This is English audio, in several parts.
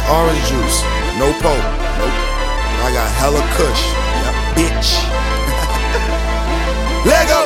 orange juice, no poke. Nope. I got hella kush. Yep, bitch. Lego.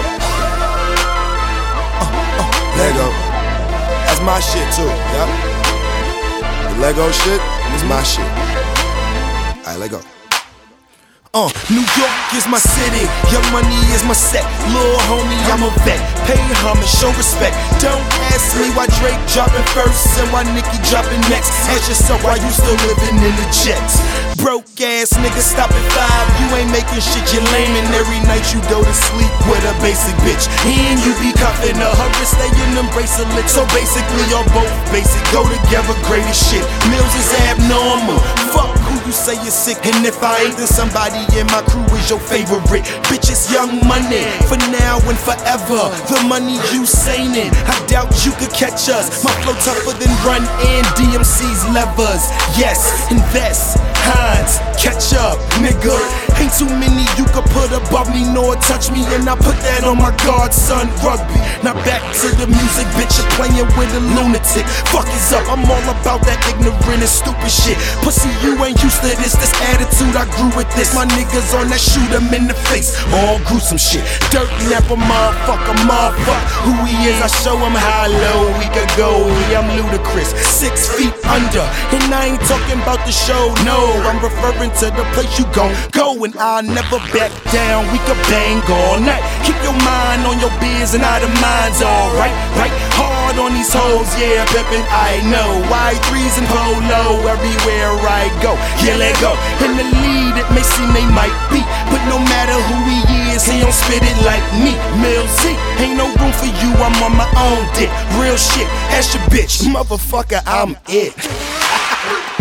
Lego. That's my shit too. Yep. The Lego shit is my shit. Alright, let go. New York is my city, Young Money is my set. Lil' homie, I'm a vet. Pay homage, show respect. Don't ask me why Drake dropping first and why Nicki dropping next. Ask yourself why you still living in the jets. Broke ass nigga, stop at 5. You ain't making shit, you're lame. And every night you go to sleep with a basic bitch. And you be cuffing her wrist, stay in them bracelets. So basically, you're both basic. Go together, great as shit. Mills is abnormal. Fuck who you say you're sick. And if I ain't, then somebody in my crew is your favorite. Bitch, it's Young Money, for now and forever. The money you saying, I doubt you could catch us. My flow tougher than Run and DMC's levers. Yes, invest, Hines, catch up, nigga. Ain't too many you could put above me nor touch me, and I put that on my godson rugby. Now back to the music, bitch, you're playing with a lunatic. Fuck is up, I'm all about that ignorant and stupid shit. Pussy, you ain't used to this attitude, I grew with this. My niggas on that, shoot him in the face. All gruesome shit. Dirt napper, motherfucker. Who he is, I show him how low we could go. Yeah, I'm ludicrous, 6 feet under. And I ain't talking about the show, no. I'm referring to the place you gon' go. And I'll never back down, we could bang all night. Keep your mind on your biz and out of mind's alright, right? Hard on these hoes, yeah, pimpin', I know. Y3s and polo, everywhere I go. Yeah, let go. In the lead, it may seem they might be, but no matter who he is, he don't spit it like me. Mills Z, ain't no room for you, I'm on my own dick. Real shit, ask your bitch, motherfucker, I'm it.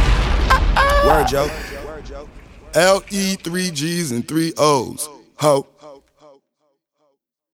Word, Joe. LE 3 G's and 3 O's. Ho.